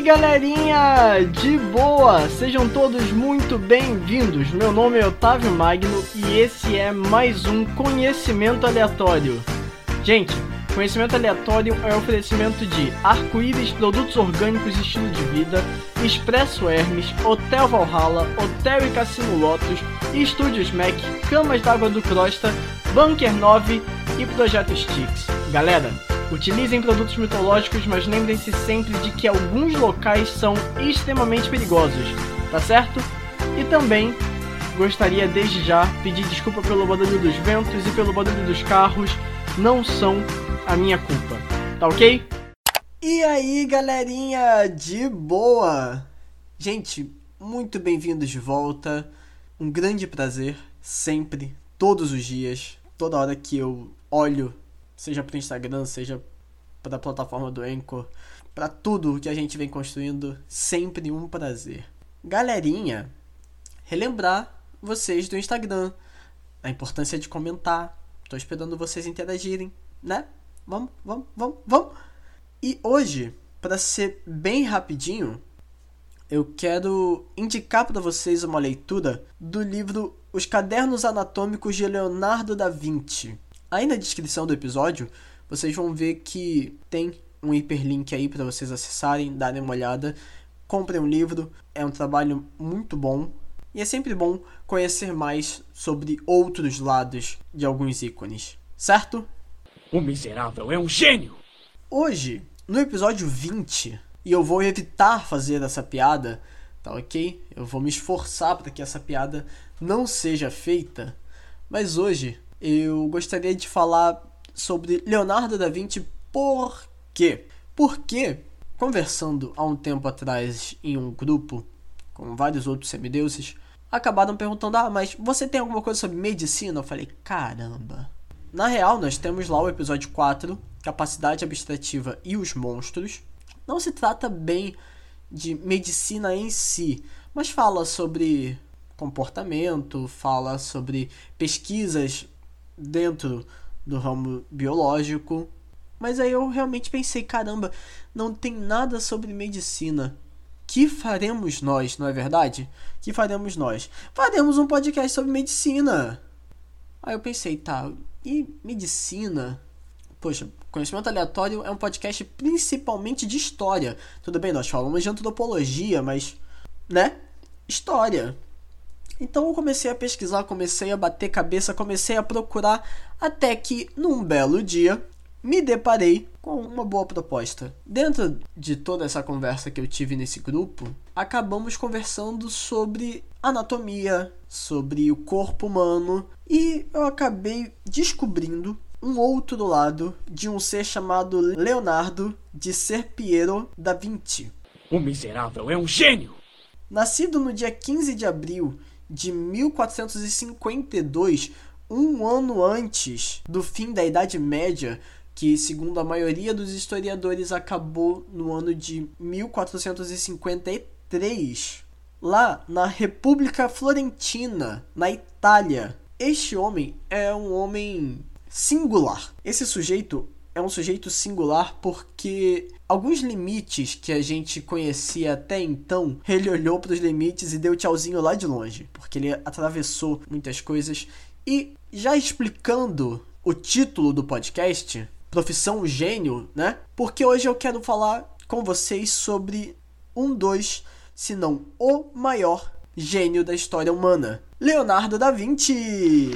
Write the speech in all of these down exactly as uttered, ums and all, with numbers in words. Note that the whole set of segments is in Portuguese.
galerinha, de boa, sejam todos muito bem-vindos. Meu nome é Otávio Magno e esse é mais um Conhecimento Aleatório. Gente, Conhecimento Aleatório é um oferecimento de Arco-Íris Produtos Orgânicos e Estilo de Vida, Expresso Hermes, Hotel Valhalla, Hotel e Cassino Lotus, Estúdios Mac, Camas d'Água do Crosta, Bunker nove e Projeto Styx. Galera, utilizem produtos mitológicos, mas lembrem-se sempre de que alguns locais são extremamente perigosos, tá certo? E também gostaria desde já pedir desculpa pelo barulho dos ventos e pelo barulho dos carros, não são a minha culpa, tá ok? E aí galerinha, de boa? Gente, muito bem-vindos de volta, um grande prazer, sempre, todos os dias, toda hora que eu olho, seja para o Instagram, seja para a plataforma do Anchor, para tudo que a gente vem construindo, sempre um prazer. Galerinha, relembrar vocês do Instagram, a importância de comentar, tô esperando vocês interagirem, né? Vamos, vamos, vamos, vamos! E hoje, para ser bem rapidinho, eu quero indicar para vocês uma leitura do livro Os Cadernos Anatômicos de Leonardo da Vinci. Aí na descrição do episódio, vocês vão ver que tem um hiperlink aí para vocês acessarem, darem uma olhada. Comprem um livro, é um trabalho muito bom. E é sempre bom conhecer mais sobre outros lados de alguns ícones, certo? O miserável é um gênio! Hoje, no episódio vinte, e eu vou evitar fazer essa piada, tá ok? Eu vou me esforçar para que essa piada não seja feita. Mas hoje eu gostaria de falar sobre Leonardo da Vinci. Por quê? Porque, conversando há um tempo atrás em um grupo com vários outros semideuses, acabaram perguntando: ah, mas você tem alguma coisa sobre medicina? Eu falei, caramba. Na real, nós temos lá o episódio quatro, Capacidade Abstrativa e os Monstros. Não se trata bem de medicina em si, mas fala sobre comportamento, fala sobre pesquisas dentro do ramo biológico. Mas aí eu realmente pensei, caramba, não tem nada sobre medicina. Que faremos nós, não é verdade? Que faremos nós? Faremos um podcast sobre medicina. Aí eu pensei, tá, e medicina? Poxa, Conhecimento Aleatório é um podcast principalmente de história. Tudo bem, nós falamos de antropologia, mas, né? História. Então eu comecei a pesquisar, comecei a bater cabeça, comecei a procurar, até que, num belo dia, me deparei com uma boa proposta. Dentro de toda essa conversa que eu tive nesse grupo, acabamos conversando sobre anatomia, sobre o corpo humano, e eu acabei descobrindo um outro lado de um ser chamado Leonardo de Ser Piero da Vinci. O miserável é um gênio! Nascido no dia quinze de abril de mil quatrocentos e cinquenta e dois, um ano antes do fim da Idade Média, que, segundo a maioria dos historiadores, acabou no ano de mil quatrocentos e cinquenta e três, lá na República Florentina, na Itália. Este homem é um homem singular. Esse sujeito é um sujeito singular porque alguns limites que a gente conhecia até então, ele olhou para os limites e deu tchauzinho lá de longe, porque ele atravessou muitas coisas. E já explicando o título do podcast, Profissão Gênio, né? Porque hoje eu quero falar com vocês sobre um dos, se não o maior gênio da história humana, Leonardo da Vinci.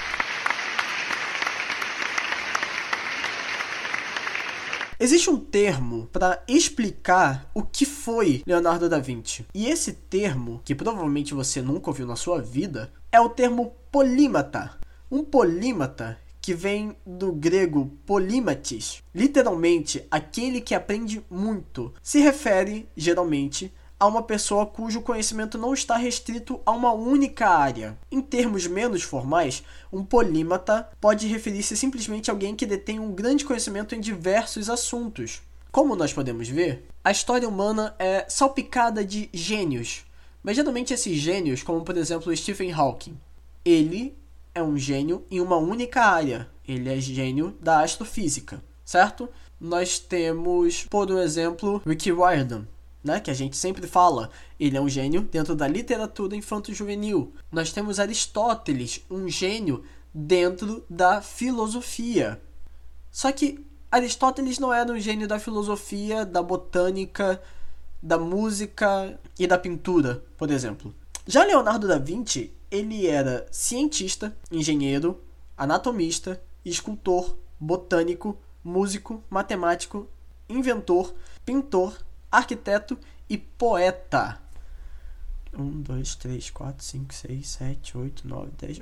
Existe um termo para explicar o que foi Leonardo da Vinci. E esse termo, que provavelmente você nunca ouviu na sua vida, é o termo polímata. Um polímata que vem do grego polímatis, literalmente aquele que aprende muito, se refere geralmente a uma pessoa cujo conhecimento não está restrito a uma única área. Em termos menos formais, um polímata pode referir-se simplesmente a alguém que detém um grande conhecimento em diversos assuntos. Como nós podemos ver, a história humana é salpicada de gênios, mas geralmente esses gênios, como por exemplo Stephen Hawking, ele é um gênio em uma única área, ele é gênio da astrofísica, certo? Nós temos, por exemplo, Rick Riordan. né, que a gente sempre fala, ele é um gênio dentro da literatura infanto-juvenil. Nós temos Aristóteles, um gênio dentro da filosofia. Só que Aristóteles não era um gênio da filosofia, da botânica, da música e da pintura, por exemplo. Já Leonardo da Vinci, ele era cientista, engenheiro, anatomista, escultor, botânico, músico, matemático, inventor, pintor, arquiteto e poeta. um, dois, três, quatro, cinco, seis, sete, oito, nove, dez,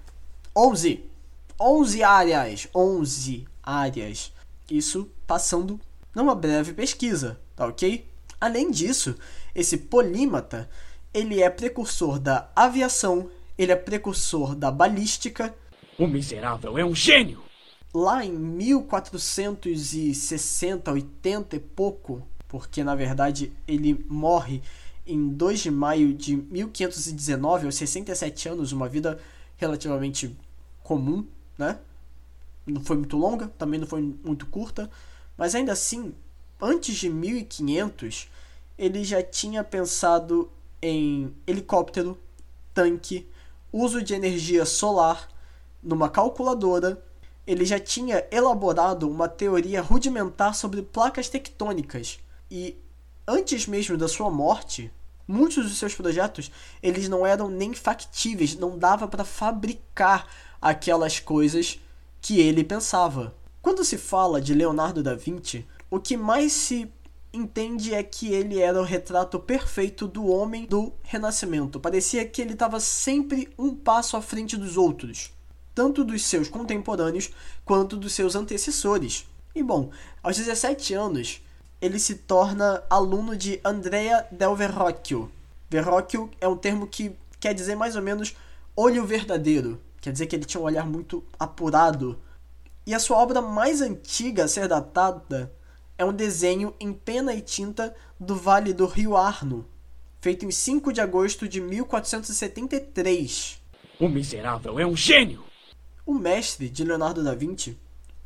onze. onze áreas. onze áreas. Isso passando numa breve pesquisa, tá ok? Além disso, esse polímata, ele é precursor da aviação, ele é precursor da balística. O miserável é um gênio! Lá em mil quatrocentos e sessenta, oitenta e pouco, porque na verdade ele morre em dois de maio de mil quinhentos e dezenove, aos sessenta e sete anos, uma vida relativamente comum, né? Não foi muito longa, também não foi muito curta, mas ainda assim, antes de mil e quinhentos, ele já tinha pensado em helicóptero, tanque, uso de energia solar, numa calculadora. Ele já tinha elaborado uma teoria rudimentar sobre placas tectônicas e, antes mesmo da sua morte, muitos dos seus projetos eles não eram nem factíveis, não dava para fabricar aquelas coisas que ele pensava. Quando se fala de Leonardo da Vinci, o que mais se entende é que ele era o retrato perfeito do homem do Renascimento. Parecia que ele estava sempre um passo à frente dos outros, tanto dos seus contemporâneos quanto dos seus antecessores. E bom, aos dezessete anos, ele se torna aluno de Andrea del Verrocchio. Verrocchio é um termo que quer dizer mais ou menos olho verdadeiro. Quer dizer que ele tinha um olhar muito apurado. E a sua obra mais antiga a ser datada é um desenho em pena e tinta do Vale do Rio Arno, feito em cinco de agosto de mil quatrocentos e setenta e três. O miserável é um gênio! O mestre de Leonardo da Vinci,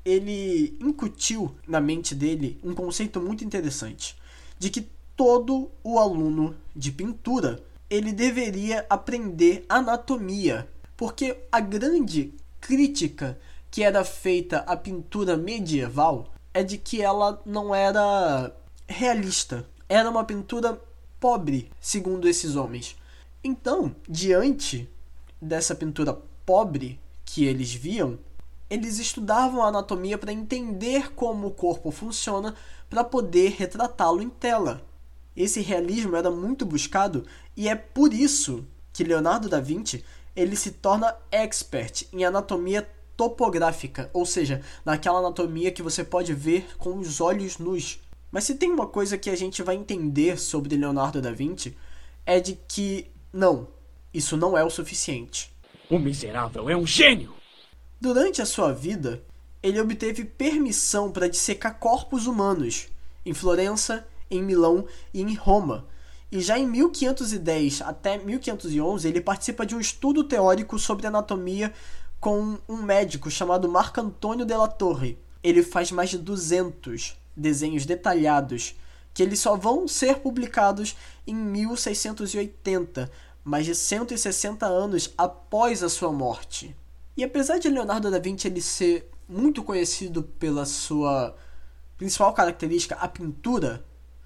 ele incutiu na mente dele um conceito muito interessante, de que todo o aluno de pintura, ele deveria aprender anatomia, porque a grande crítica que era feita à pintura medieval é de que ela não era realista, era uma pintura pobre, segundo esses homens. Então, diante dessa pintura pobre que eles viam, eles estudavam a anatomia para entender como o corpo funciona, para poder retratá-lo em tela. Esse realismo era muito buscado e é por isso que Leonardo da Vinci ele se torna expert em anatomia topográfica, ou seja, naquela anatomia que você pode ver com os olhos nus. Mas se tem uma coisa que a gente vai entender sobre Leonardo da Vinci, é de que, não, isso não é o suficiente. O miserável é um gênio! Durante a sua vida, ele obteve permissão para dissecar corpos humanos em Florença, em Milão e em Roma. E já em mil quinhentos e dez até mil quinhentos e onze, ele participa de um estudo teórico sobre anatomia com um médico chamado Marco Antônio della Torre. Ele faz mais de duzentos desenhos detalhados, que eles só vão ser publicados em mil seiscentos e oitenta, mais de cento e sessenta anos após a sua morte. E apesar de Leonardo da Vinci ele ser muito conhecido pela sua principal característica, a pintura,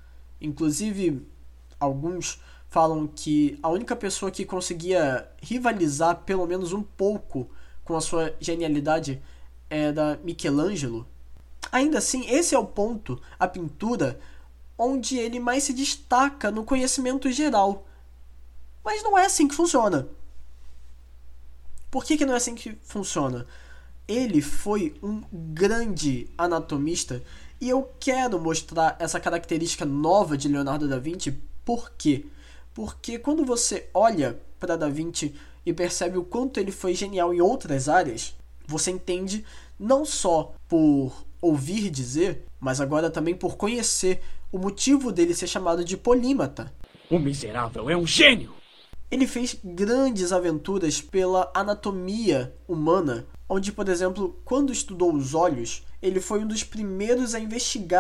inclusive alguns falam que a única pessoa que conseguia rivalizar pelo menos um pouco com a sua genialidade era Michelangelo. Ainda assim, esse é o ponto, a pintura, onde ele mais se destaca no conhecimento geral. Mas não é assim que funciona. Por que que não é assim que funciona? Ele foi um grande anatomista e eu quero mostrar essa característica nova de Leonardo da Vinci. Por quê? Porque quando você olha para Da Vinci e percebe o quanto ele foi genial em outras áreas, você entende não só por ouvir dizer, mas agora também por conhecer o motivo dele ser chamado de polímata. O miserável é um gênio! Ele fez grandes aventuras pela anatomia humana, onde, por exemplo, quando estudou os olhos, ele foi um dos primeiros a investigar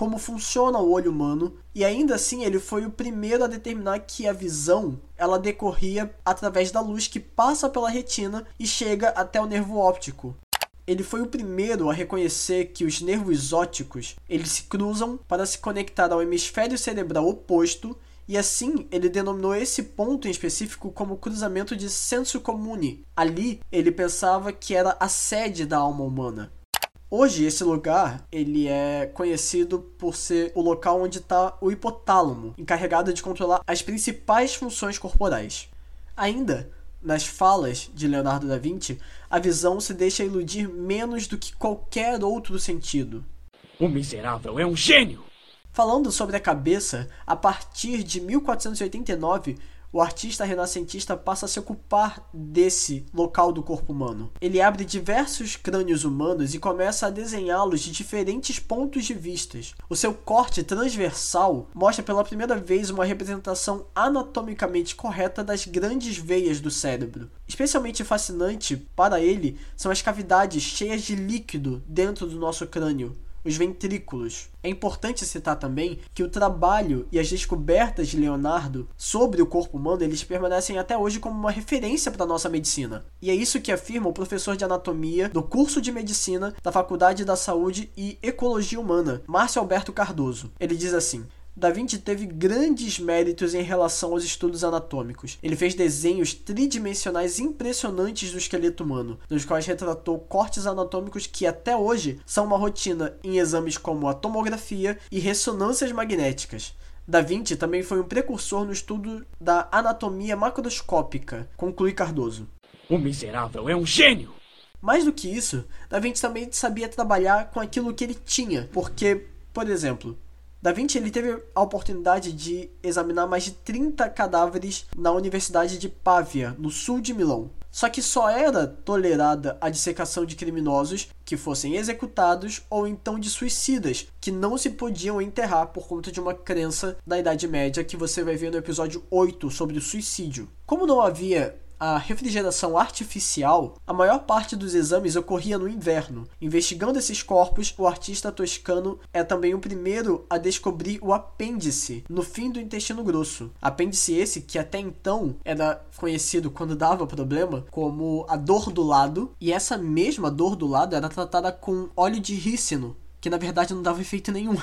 como funciona o olho humano, e ainda assim ele foi o primeiro a determinar que a visão ela decorria através da luz que passa pela retina e chega até o nervo óptico. Ele foi o primeiro a reconhecer que os nervos ópticos eles se cruzam para se conectar ao hemisfério cerebral oposto, e assim ele denominou esse ponto em específico como cruzamento de senso comune. Ali ele pensava que era a sede da alma humana. Hoje esse lugar ele é conhecido por ser o local onde está o hipotálamo, encarregado de controlar as principais funções corporais. Ainda, nas falas de Leonardo da Vinci, a visão se deixa iludir menos do que qualquer outro sentido. O miserável é um gênio! Falando sobre a cabeça, a partir de mil quatrocentos e oitenta e nove, o artista renascentista passa a se ocupar desse local do corpo humano. Ele abre diversos crânios humanos e começa a desenhá-los de diferentes pontos de vista. O seu corte transversal mostra pela primeira vez uma representação anatomicamente correta das grandes veias do cérebro. Especialmente fascinante para ele são as cavidades cheias de líquido dentro do nosso crânio, os ventrículos. É importante citar também que o trabalho e as descobertas de Leonardo sobre o corpo humano eles permanecem até hoje como uma referência para a nossa medicina. E é isso que afirma o professor de anatomia do curso de medicina da Faculdade da Saúde e Ecologia Humana, Márcio Alberto Cardoso. Ele diz assim: Da Vinci teve grandes méritos em relação aos estudos anatômicos. Ele fez desenhos tridimensionais impressionantes do esqueleto humano, nos quais retratou cortes anatômicos que até hoje são uma rotina em exames como a tomografia e ressonâncias magnéticas. Da Vinci também foi um precursor no estudo da anatomia macroscópica, conclui Cardoso. O miserável é um gênio! Mais do que isso, Da Vinci também sabia trabalhar com aquilo que ele tinha, porque, por exemplo, Da Vinci ele teve a oportunidade de examinar mais de trinta cadáveres na Universidade de Pávia, no sul de Milão. Só que só era tolerada a dissecação de criminosos que fossem executados ou então de suicidas, que não se podiam enterrar por conta de uma crença da Idade Média que você vai ver no episódio oito sobre o suicídio. Como não havia a refrigeração artificial, a maior parte dos exames ocorria no inverno. Investigando esses corpos, o artista toscano é também o primeiro a descobrir o apêndice no fim do intestino grosso. Apêndice esse que até então era conhecido, quando dava problema, como a dor do lado, e essa mesma dor do lado era tratada com óleo de rícino, que na verdade não dava efeito nenhum.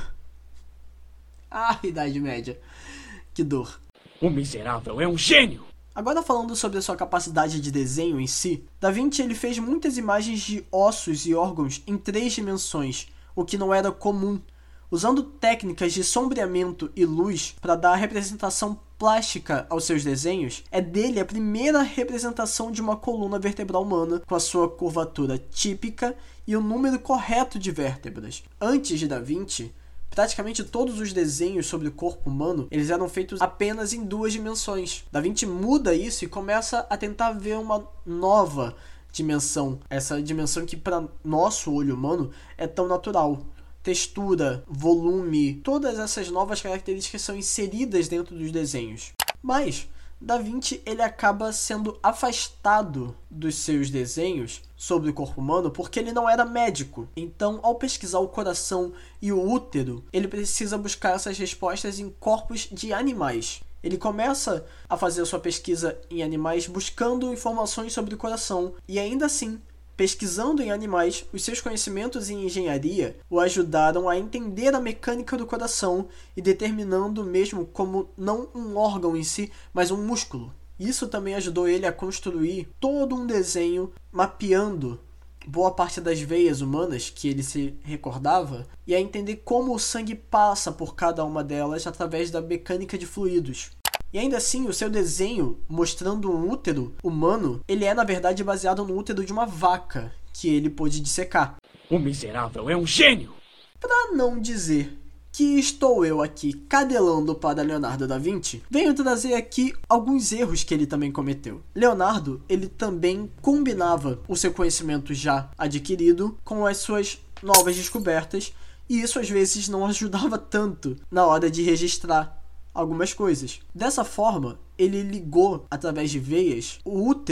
Ah, Idade Média. Que dor. O miserável é um gênio! Agora falando sobre a sua capacidade de desenho em si, Da Vinci ele fez muitas imagens de ossos e órgãos em três dimensões, o que não era comum, usando técnicas de sombreamento e luz para dar representação plástica aos seus desenhos. É dele a primeira representação de uma coluna vertebral humana com a sua curvatura típica e o número correto de vértebras. Antes de Da Vinci, praticamente todos os desenhos sobre o corpo humano eles eram feitos apenas em duas dimensões. Da Vinci muda isso e começa a tentar ver uma nova dimensão, essa dimensão que para nosso olho humano é tão natural. Textura, volume, todas essas novas características são inseridas dentro dos desenhos. Mas Da Vinci ele acaba sendo afastado dos seus desenhos sobre o corpo humano porque ele não era médico. Então, ao pesquisar o coração e o útero, ele precisa buscar essas respostas em corpos de animais. Ele começa a fazer a sua pesquisa em animais buscando informações sobre o coração e ainda assim, pesquisando em animais, os seus conhecimentos em engenharia o ajudaram a entender a mecânica do coração e determinando mesmo como não um órgão em si, mas um músculo. Isso também ajudou ele a construir todo um desenho mapeando boa parte das veias humanas que ele se recordava e a entender como o sangue passa por cada uma delas através da mecânica de fluidos. E ainda assim, o seu desenho mostrando um útero humano, ele é na verdade baseado no útero de uma vaca que ele pôde dissecar. O miserável é um gênio! Para não dizer que estou eu aqui cadelando para Leonardo da Vinci, venho trazer aqui alguns erros que ele também cometeu. Leonardo, ele também combinava o seu conhecimento já adquirido com as suas novas descobertas, e isso às vezes não ajudava tanto na hora de registrar algumas coisas. Dessa forma, ele ligou através de veias o útero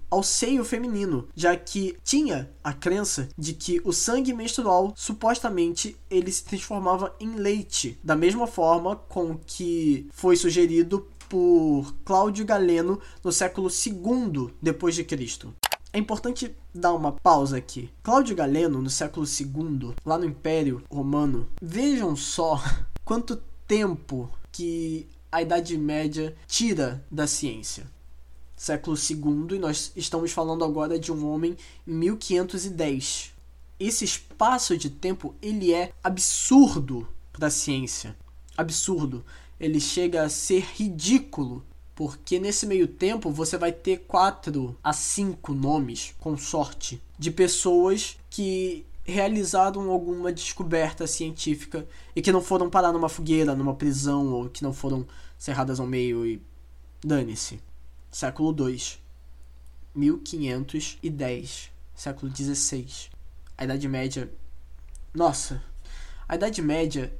ao seio feminino, já que tinha a crença de que o sangue menstrual, supostamente, ele se transformava em leite, da mesma forma com que foi sugerido por Cláudio Galeno no século segundo depois de Cristo. É importante dar uma pausa aqui. Cláudio Galeno, no século segundo, lá no Império Romano, vejam só quanto tempo que a Idade Média tira da ciência. Século segundo, e nós estamos falando agora de um homem em mil quinhentos e dez. Esse espaço de tempo, ele é absurdo para a ciência. Absurdo. Ele chega a ser ridículo, porque nesse meio tempo você vai ter quatro a cinco nomes, com sorte, de pessoas que realizaram alguma descoberta científica e que não foram parar numa fogueira, numa prisão, ou que não foram cerradas ao meio e dane-se. Século dois, mil quinhentos e dez, século dezesseis. A Idade Média... Nossa, a Idade Média,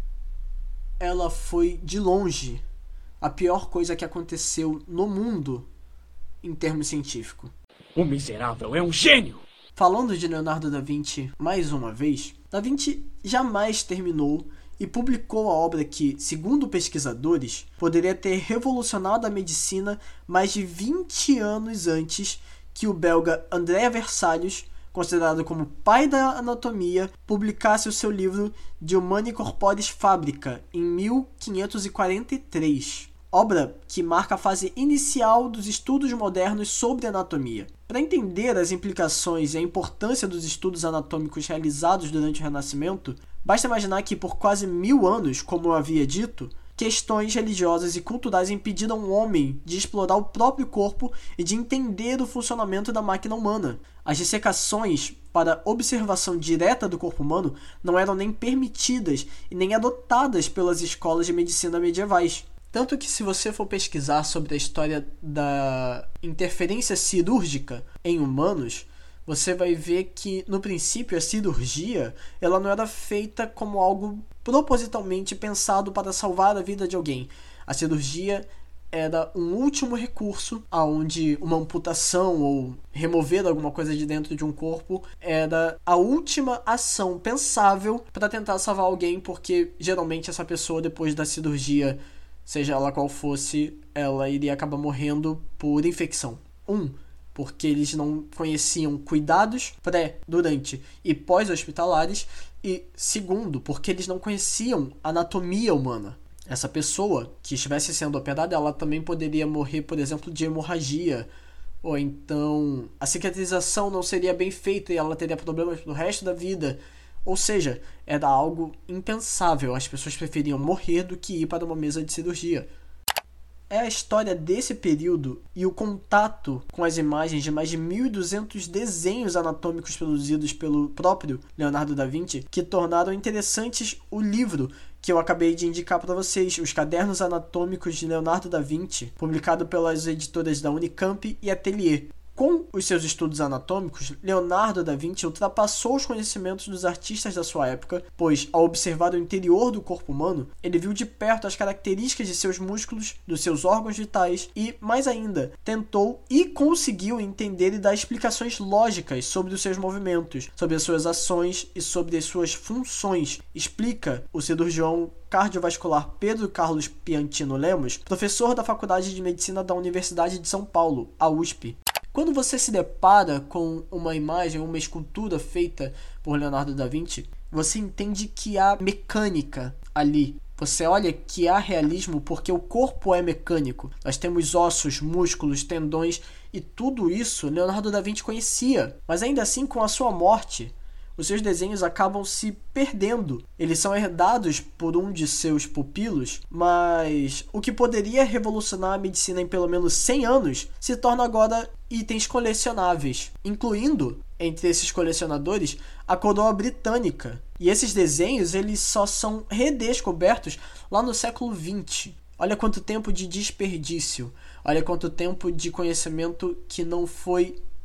ela foi de longe a pior coisa que aconteceu no mundo em termos científicos. O miserável é um gênio! Falando de Leonardo da Vinci mais uma vez, Da Vinci jamais terminou e publicou a obra que, segundo pesquisadores, poderia ter revolucionado a medicina mais de vinte anos antes que o belga André Vesalius, considerado como pai da anatomia, publicasse o seu livro De Humani Corporis Fabrica em mil quinhentos e quarenta e três. Obra que marca a fase inicial dos estudos modernos sobre anatomia. Para entender as implicações e a importância dos estudos anatômicos realizados durante o Renascimento, basta imaginar que por quase mil anos, como eu havia dito, questões religiosas e culturais impediram o homem de explorar o próprio corpo e de entender o funcionamento da máquina humana. As dissecações para observação direta do corpo humano não eram nem permitidas e nem adotadas pelas escolas de medicina medievais. Tanto que, se você for pesquisar sobre a história da interferência cirúrgica em humanos, você vai ver que, no princípio, a cirurgia ela não era feita como algo propositalmente pensado para salvar a vida de alguém. A cirurgia era um último recurso, onde uma amputação ou remover alguma coisa de dentro de um corpo era a última ação pensável para tentar salvar alguém, porque geralmente essa pessoa, depois da cirurgia, seja ela qual fosse, ela iria acabar morrendo por infecção. Um, porque eles não conheciam cuidados pré, durante e pós-hospitalares. E segundo, porque eles não conheciam anatomia humana. Essa pessoa que estivesse sendo operada, ela também poderia morrer, por exemplo, de hemorragia. Ou então a cicatrização não seria bem feita e ela teria problemas pro resto da vida. Ou seja, era algo impensável. As pessoas preferiam morrer do que ir para uma mesa de cirurgia. É a história desse período e o contato com as imagens de mais de mil e duzentos desenhos anatômicos produzidos pelo próprio Leonardo da Vinci que tornaram interessantes o livro que eu acabei de indicar para vocês, Os Cadernos Anatômicos de Leonardo da Vinci, publicado pelas editoras da Unicamp e Atelier. Com os seus estudos anatômicos, Leonardo da Vinci ultrapassou os conhecimentos dos artistas da sua época, pois, ao observar o interior do corpo humano, ele viu de perto as características de seus músculos, dos seus órgãos vitais e, mais ainda, tentou e conseguiu entender e dar explicações lógicas sobre os seus movimentos, sobre as suas ações e sobre as suas funções. Explica o cirurgião cardiovascular Pedro Carlos Piantino Lemos, professor da Faculdade de Medicina da Universidade de São Paulo, a U S P. Quando você se depara com uma imagem, uma escultura feita por Leonardo da Vinci, você entende que há mecânica ali. Você olha que há realismo porque o corpo é mecânico. Nós temos ossos, músculos, tendões e tudo isso Leonardo da Vinci conhecia. Mas ainda assim, com a sua morte, os seus desenhos acabam se perdendo. Eles são herdados por um de seus pupilos, mas o que poderia revolucionar a medicina em pelo menos cem anos se torna agora itens colecionáveis, incluindo, entre esses colecionadores, a coroa britânica. E esses desenhos eles só são redescobertos lá no século vinte. Olha quanto tempo de desperdício, olha quanto tempo de conhecimento que não foi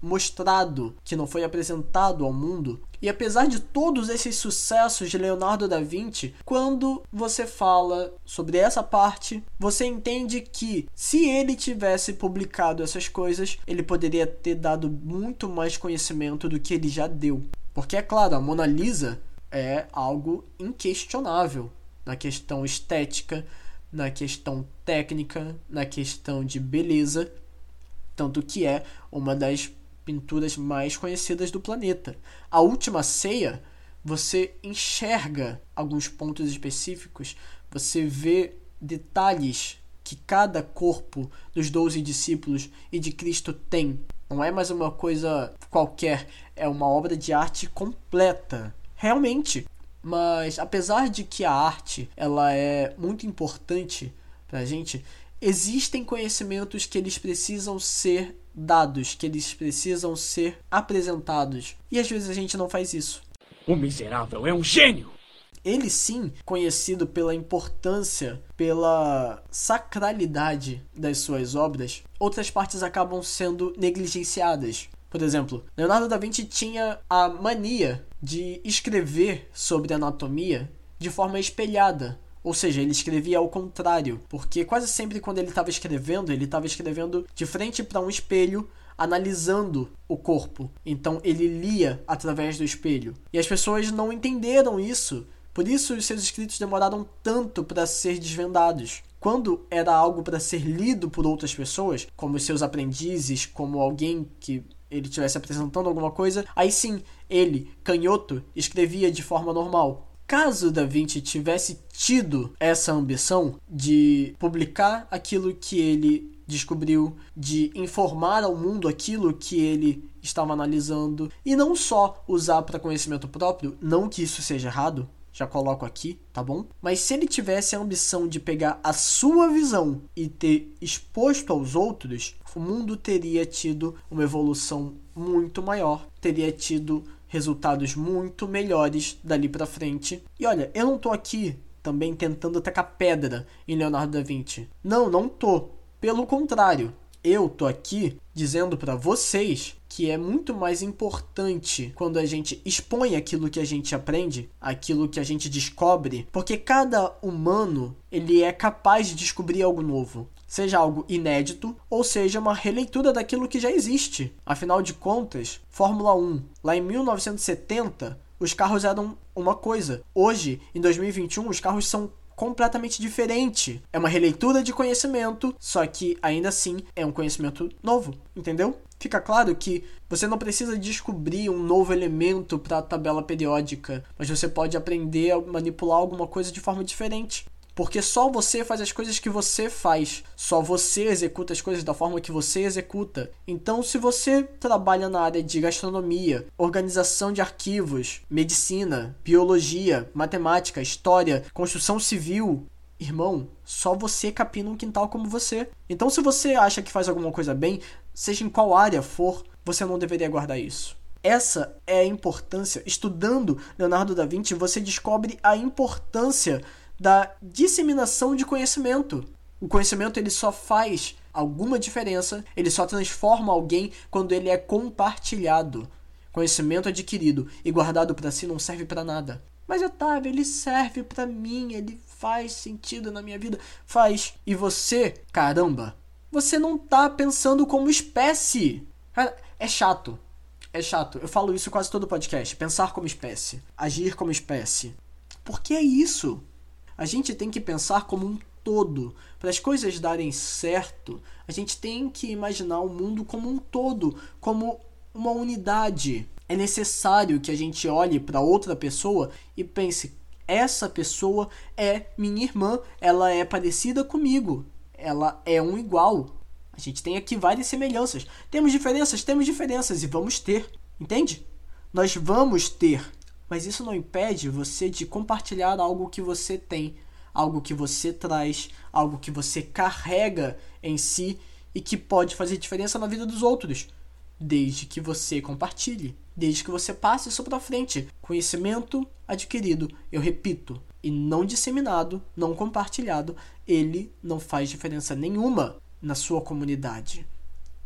mostrado, que não foi apresentado ao mundo. E apesar de todos esses sucessos de Leonardo da Vinci, quando você fala sobre essa parte, você entende que se ele tivesse publicado essas coisas, ele poderia ter dado muito mais conhecimento do que ele já deu. Porque, é claro, a Mona Lisa é algo inquestionável na questão estética, na questão técnica, na questão de beleza, tanto que é uma das pinturas mais conhecidas do planeta. A Última Ceia, você enxerga alguns pontos específicos, você vê detalhes que cada corpo dos doze discípulos e de Cristo tem. Não é mais uma coisa qualquer, é uma obra de arte completa, realmente. Mas apesar de que a arte ela é muito importante para a gente, existem conhecimentos que eles precisam ser dados, que eles precisam ser apresentados. E às vezes a gente não faz isso. O miserável é um gênio! Ele sim, conhecido pela importância, pela sacralidade das suas obras, outras partes acabam sendo negligenciadas. Por exemplo, Leonardo da Vinci tinha a mania de escrever sobre anatomia de forma espelhada. Ou seja, ele escrevia ao contrário, porque quase sempre quando ele estava escrevendo, ele estava escrevendo de frente para um espelho, analisando o corpo. Então ele lia através do espelho. E as pessoas não entenderam isso. Por isso os seus escritos demoraram tanto para ser desvendados. Quando era algo para ser lido por outras pessoas, como os seus aprendizes, como alguém que ele estivesse apresentando alguma coisa, aí sim, ele, canhoto, escrevia de forma normal. Caso Da Vinci tivesse tido essa ambição de publicar aquilo que ele descobriu, de informar ao mundo aquilo que ele estava analisando, e não só usar para conhecimento próprio, não que isso seja errado, já coloco aqui, tá bom? Mas se ele tivesse a ambição de pegar a sua visão e ter exposto aos outros, o mundo teria tido uma evolução muito maior, teria tido resultados muito melhores dali pra frente. E olha, eu não tô aqui também tentando tacar pedra em Leonardo da Vinci. Não, não tô. Pelo contrário, eu tô aqui dizendo pra vocês que é muito mais importante quando a gente expõe aquilo que a gente aprende, aquilo que a gente descobre, porque cada humano, ele é capaz de descobrir algo novo. Seja algo inédito, ou seja uma releitura daquilo que já existe. Afinal de contas, Fórmula um, lá em mil novecentos e setenta, os carros eram uma coisa. Hoje, em dois mil e vinte e um, os carros são completamente diferentes. É uma releitura de conhecimento, só que ainda assim é um conhecimento novo, entendeu? Fica claro que você não precisa descobrir um novo elemento para a tabela periódica, mas você pode aprender a manipular alguma coisa de forma diferente. Porque só você faz as coisas que você faz. Só você executa as coisas da forma que você executa. Então, se você trabalha na área de gastronomia, organização de arquivos, medicina, biologia, matemática, história, construção civil, irmão, só você capina um quintal como você. Então, se você acha que faz alguma coisa bem, seja em qual área for, você não deveria guardar isso. Essa é a importância. Estudando Leonardo da Vinci, você descobre a importância da disseminação de conhecimento. O conhecimento ele só faz alguma diferença, ele só transforma alguém quando ele é compartilhado. Conhecimento adquirido e guardado para si não serve para nada. Mas Otávio, ele serve para mim, ele faz sentido na minha vida. Faz. E você, caramba, você não tá pensando como espécie. É chato. É chato. Eu falo isso quase todo podcast. Pensar como espécie. Agir como espécie. Por que é isso? A gente tem que pensar como um todo. Para as coisas darem certo, a gente tem que imaginar o mundo como um todo, como uma unidade. É necessário que a gente olhe para outra pessoa e pense, essa pessoa é minha irmã, ela é parecida comigo, ela é um igual. A gente tem aqui várias semelhanças. Temos diferenças? Temos diferenças e vamos ter. Entende? Nós vamos ter. Mas isso não impede você de compartilhar algo que você tem, algo que você traz, algo que você carrega em si e que pode fazer diferença na vida dos outros, desde que você compartilhe, desde que você passe isso para frente. Conhecimento adquirido, eu repito, e não disseminado, não compartilhado, ele não faz diferença nenhuma na sua comunidade.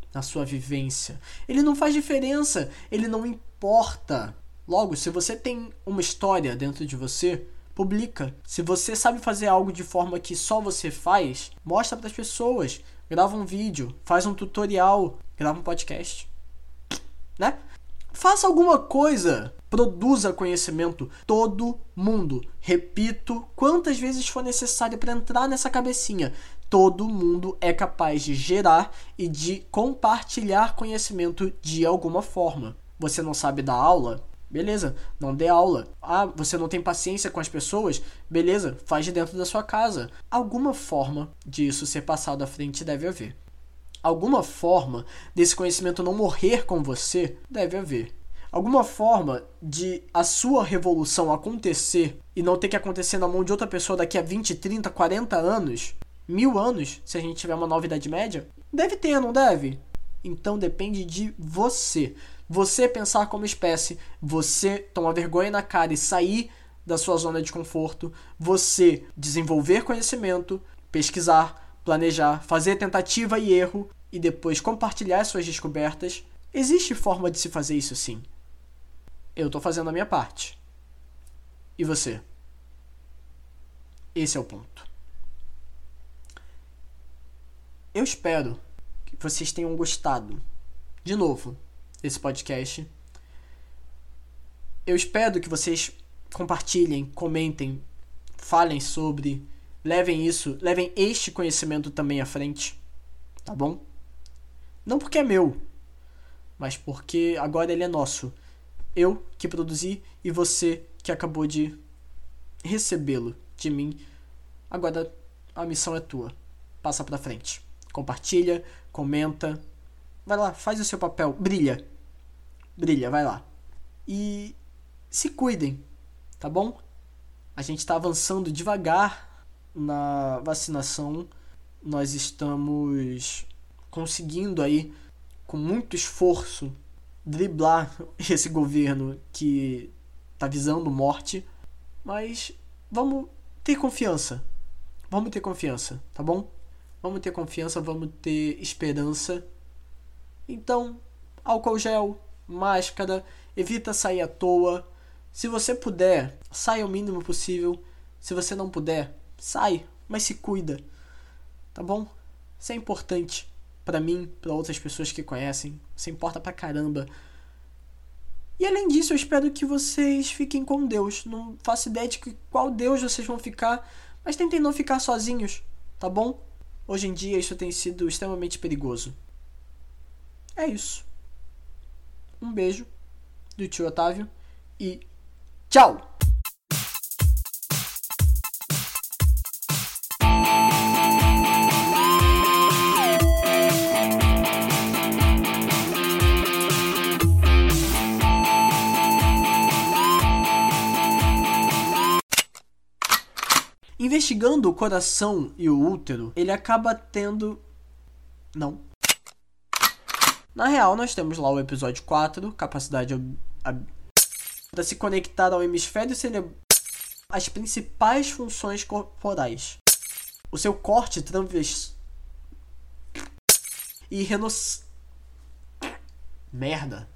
na sua vivência. Ele não faz diferença, ele não importa. Logo, se você tem uma história dentro de você, publica. Se você sabe fazer algo de forma que só você faz, mostra para as pessoas. Grava um vídeo, faz um tutorial, grava um podcast, né? Faça alguma coisa, produza conhecimento. Todo mundo, repito quantas vezes for necessário para entrar nessa cabecinha, todo mundo é capaz de gerar e de compartilhar conhecimento de alguma forma. Você não sabe dar aula? Beleza, não dê aula. Ah, você não tem paciência com as pessoas? Beleza, faz de dentro da sua casa. Alguma forma disso ser passado à frente deve haver. Alguma forma desse conhecimento não morrer com você deve haver. Alguma forma de a sua revolução acontecer e não ter que acontecer na mão de outra pessoa daqui a vinte, trinta, quarenta anos, mil anos, se a gente tiver uma nova Idade Média, deve ter, não deve? Então depende de você. Você pensar como espécie, você tomar vergonha na cara e sair da sua zona de conforto, você desenvolver conhecimento, pesquisar, planejar, fazer tentativa e erro e depois compartilhar suas descobertas. Existe forma de se fazer isso sim. Eu estou fazendo a minha parte. E você? Esse é o ponto. Eu espero que vocês tenham gostado, de novo, desse podcast. Eu espero que vocês compartilhem, comentem, falem sobre, levem isso, levem este conhecimento também à frente, tá bom? Não porque é meu, mas porque agora ele é nosso. Eu que produzi e você que acabou de recebê-lo de mim. Agora a missão é tua. Passa pra frente. Compartilha, comenta. Vai lá, faz o seu papel. Brilha. Brilha, vai lá. E se cuidem, tá bom? A gente tá avançando devagar na vacinação. Nós estamos conseguindo aí, com muito esforço, driblar esse governo que tá visando morte. Mas vamos ter confiança. Vamos ter confiança, tá bom? Vamos ter confiança, vamos ter esperança. Então, álcool gel, máscara, evita sair à toa. Se você puder, saia o mínimo possível. Se você não puder, sai, mas se cuida, tá bom? Isso é importante pra mim, pra outras pessoas que conhecem. Isso importa pra caramba. E além disso, eu espero que vocês fiquem com Deus. Não faço ideia de que, qual Deus vocês vão ficar, mas tentem não ficar sozinhos, tá bom? Hoje em dia isso tem sido extremamente perigoso. É isso. Um beijo do tio Otávio e tchau! Investigando o coração e o útero, ele acaba tendo... Não. Na real, nós temos lá o episódio quatro, capacidade para se conectar ao hemisfério cerebral, as principais funções corporais. O seu corte transvers... E renos... Merda.